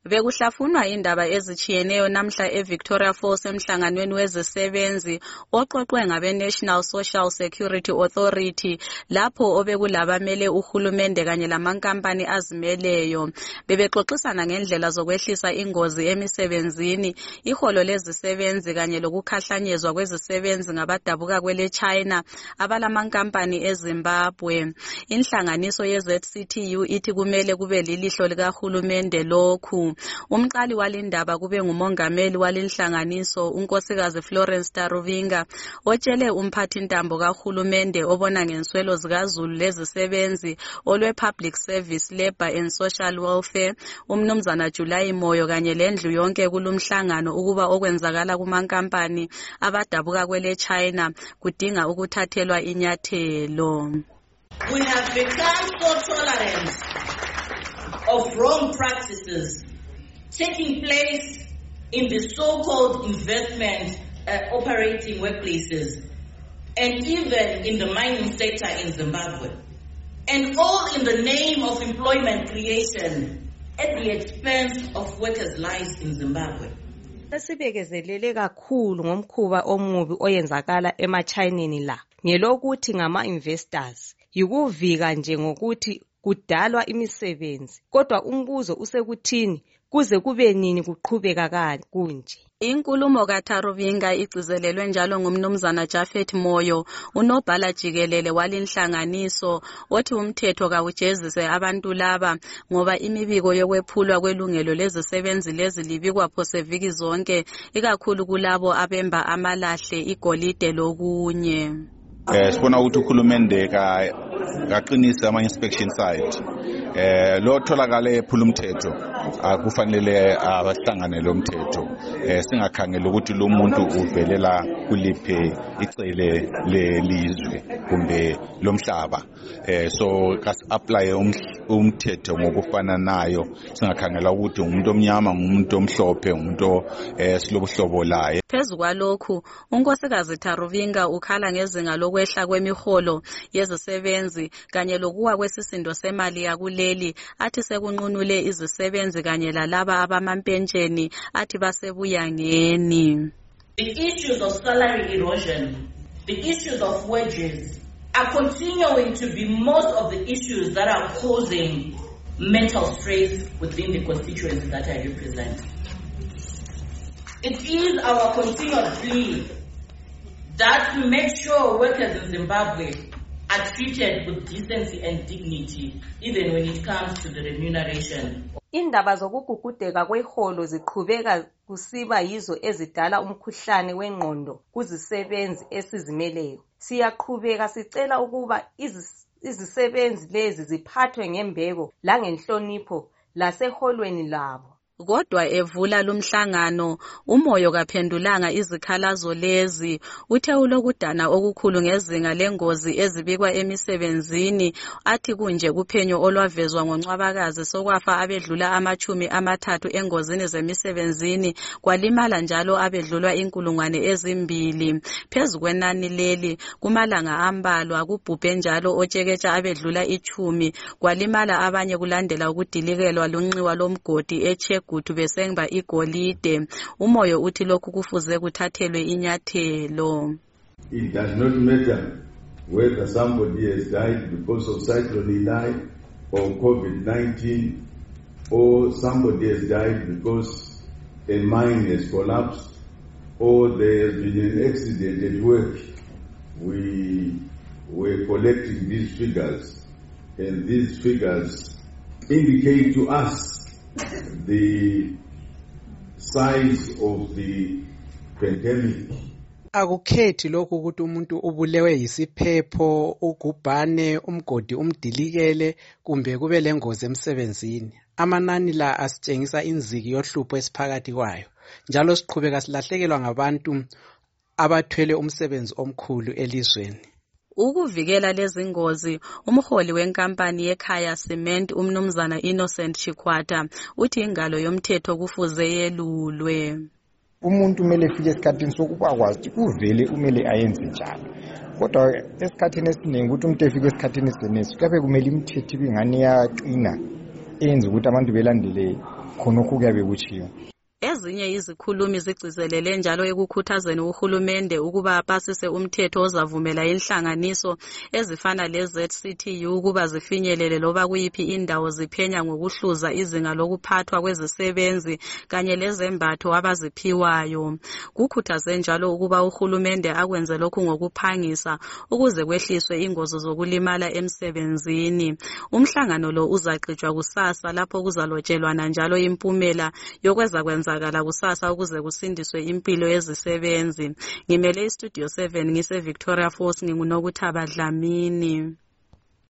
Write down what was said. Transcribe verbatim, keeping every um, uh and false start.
Bekuhlafunwa indaba ezitshiyeneyo namhla eVictoria Falls emhlanganweni wezisebenzi oqoqwe ngabe National Social Security Authority lapho obekulabamele uhulumende kanye lamankampani azimeleyo. Bebexoxisana ngendlela zokwehlisa ingozi emisebenzini, iholo lezisebenzi kanye lokukhahlanyezwa kwezisebenzi ngabadabuka kwele China abalamankampani eZimbabwe. Inhlanganiso ye-Z C T U ithi kumele kube lilihlo likahulumende lokhu. Umqali walindaba kube ngumongameli walinhlanganiso unkosikazi Florence Taruvinga otshele umphathintambo kahulumende obona ngenswelo zikazulu lezisebenzi olwe Public Service Labour and Social Welfare umnumzana July Moyo kanye lendlu yonke kulumhlangano ukuba okwenzakala kumankampani abadabuka kwele China kudinga ukuthathelwa inyathelo. We have become so tolerant of wrong practices taking place in the so-called investment uh, operating workplaces and even in the mining sector in Zimbabwe, and all in the name of employment creation at the expense of workers' lives in Zimbabwe. Esibekezelele kakhulu ngomkhuba omubi oyenzakala emachineni la ngelokuthi ngama-investors yikuvika nje ngokuthi kudalwa imisebenzi kodwa umbuzo usekuthini kuze kube nini kuqhubeka kunje. Inkulumo kaTaruvinga igcizelelwe njalo ngumnumzana Japhet Moyo unobhala jikelele walinhlanganiso othi umthetho kawujezise abantu laba ngoba imibiko yokwephulwa kwelungelo lezisebenzi lezi libikwa phose viki zonke ikakhulu kulabo abemba amalahle igolide lokunye. Eh sibona ukuthi ukhulumende ka kaqinisa ama inspection site eh lo tholakala ephula umthetho akufanele abahlangane lo mthetho eh singakhangela ukuthi lo muntu uvelela kuliphe icele lelizwe kumbe lomhlaba eh so kas apply umthetho ngokufana nayo singakhangela ukuthi umuntu omnyama ngumuntu omhlophe umuntu eh silobuhlobo laye. Phezu kwalokhu unkosikazi Taruvinga ukhala ngezinga lokwehla kwemiholo yezisebenzi kanye lokuwa kwesisindo semali yakuleli athi sekunqunule izisebenzi kanye lalaba abamampensheni athi basebuyangeni. The issues of salary erosion, the issues of wages are continuing to be most of the issues that are causing mental stress within the constituencies that I represent. It is our continual plea that we make sure workers in Zimbabwe are treated with decency and dignity, even when it comes to the remuneration. Indaba zokugugudeka kweholo ziqhubeka kusiba yizo ezidala umkhuhlane wengqondo kuzisebenzi esizimeleyo. Siyaqhubeka sicela ukuba izisebenzi lezi ziphathwe ngembeko langenhlonipho laseholweni labo. Kodwa evula lumhlangano uMoyo kaphendulanga izikhalazo lezi uthe ulokudana okukhulu ngezinga lengozi ezibikwa emisebenzini athi kunje kuphenyo olwavezwa ngoncwabakazi sokwafa abedlula amachumi amathathu engozini zemisebenzini kwalimala njalo abedlulwa inkulungwane ezimbili phezu kwenani leli kumalanga ambalwa kubhubhe njalo otsheketsha abedlula ichumi kwalimala abanye kulandela ukudilikelwa lunxiwa lomgodi eche gutu besengba igolide uMoyo uthi lokhu kufuze kuthathelwe inyathelo. It does not matter whether somebody has died because of cyclone Idai or COVID nineteen or somebody has died because a mine has collapsed or there has been an accident at work. We were collecting these figures and these figures indicate to us the size of the pandemic. Akukhethi lokhu ukuthi umuntu ubulewe yisiphepho ugubhane umgodi umdilikele kumbe kube lengozi emsebenzini. Amanani la asitshengisa inziki yohlupho esiphakathi kwayo njalo siqhubeka silahlekelwa ngabantu abathwele umsebenzi omkhulu elizweni. Ukuvikela lezi ngozi umholi wenkampani yekhaya cement umnumzana Innocent Chikwata uthi ingalo yomthetho kufuze yelulwe. Umuntu kumele fike esikhathini sokuba kwazi uvele umele ayenze njalo kodwa esikhathini esiningi ukuthi umuntu efike esikhathini eseneso kabe kumele imithetho ingane yaqina enze ukuthi abantu belandele khonokho kuyabe kutshiwo. Ezinye izikhulumi zigcizelele njalo ekukhuthazeni uhulumende ukuba apasise umthetho ozavumela inhlanganiso ezifana le-Z C T U ukuba zifinyelele loba kuyiphi indawo ziphenya ngokuhluza izinga lokuphathwa kwezisebenzi kanye lezembatho abaziphiwayo. Kukhuthaze njalo ukuba uhulumende akwenze lokhu ngokuphangisa ukuze kwehliswe ingozi zokulimala emsebenzini. Umhlangano lo uzaqhutshwa kusasa lapho kuzalotshelwana njalo impumela yokweza kwenza kala kusasa ukuze kusindiswe impilo yezisebenzi. Ngimele iStudio seven ngise Victoria Falls, nginguNokuthaba Dlamini.